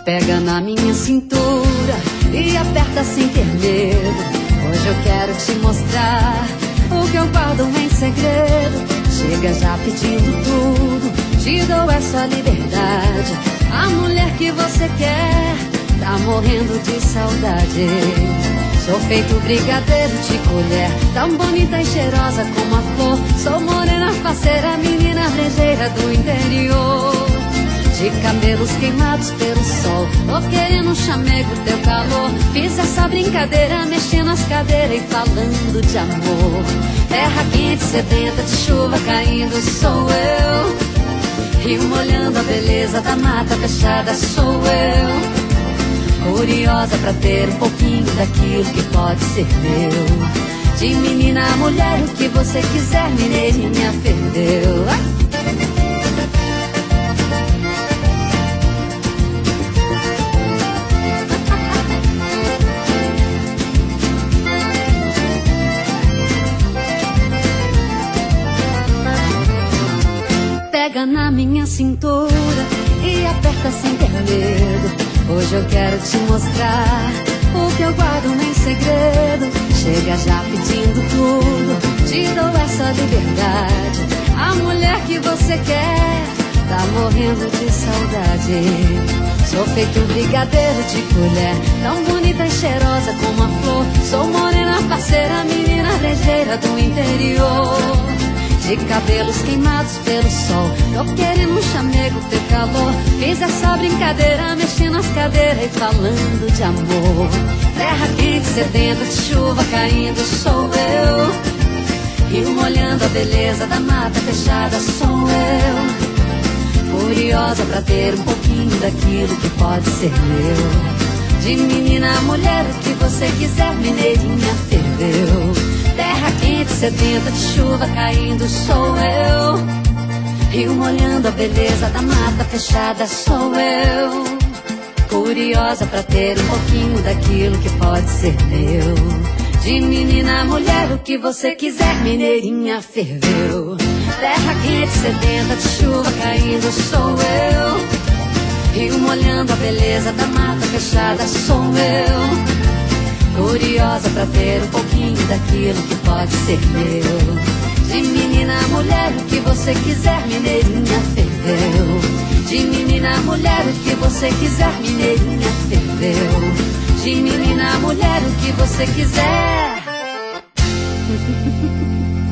Pega na minha cintura e aperta sem ter medo. Hoje eu quero te mostrar o que eu guardo em segredo. Chega já pedindo tudo, te dou essa liberdade. A mulher que você quer tá morrendo de saudade. Sou feito brigadeiro de colher, tão bonita e cheirosa como a flor. Sou morena, faceira, menina brejeira do interior. De cabelos queimados pelo sol, tô querendo um chamego, teu calor. Fiz essa brincadeira, mexendo as cadeiras e falando de amor. Terra quente, sedenta de chuva caindo, sou eu. Rio molhando a beleza da mata fechada, sou eu. Curiosa pra ter um pouquinho daquilo que pode ser meu. De menina a mulher, o que você quiser, mineirinha perdeu. Pega na minha cintura e aperta sem ter medo. Hoje eu quero te mostrar o que eu guardo em segredo. Chega já pedindo tudo, te dou essa liberdade. A mulher que você quer tá morrendo de saudade. Sou feito um brigadeiro de colher, tão bonita e cheirosa como a flor. Sou morena, parceira, menina brejeira do interior. De cabelos queimados pelo sol, tô querendo um chamego, teu calor. Fiz essa brincadeira, mexendo as cadeiras e falando de amor. Terra quente, sedenta de chuva caindo, sou eu. Rio molhando a beleza da mata fechada, sou eu. Curiosa pra ter um pouquinho daquilo que pode ser meu. De menina a mulher, o que você quiser, mineirinha ferveu. Terra quente, sedenta de chuva caindo, sou eu. Rio molhando a beleza da mata fechada, sou eu. Curiosa pra ter um pouquinho daquilo que pode ser meu. De menina a mulher, o que você quiser, mineirinha ferveu. Terra quente, sedenta de chuva caindo, sou eu. Rio molhando a beleza da mata fechada, sou eu. Curiosa pra ter um pouquinho daquilo que pode ser meu. De menina a mulher, o que você quiser, mineirinha ferveu. De menina a mulher, o que você quiser, mineirinha ferveu. De menina a mulher, o que você quiser.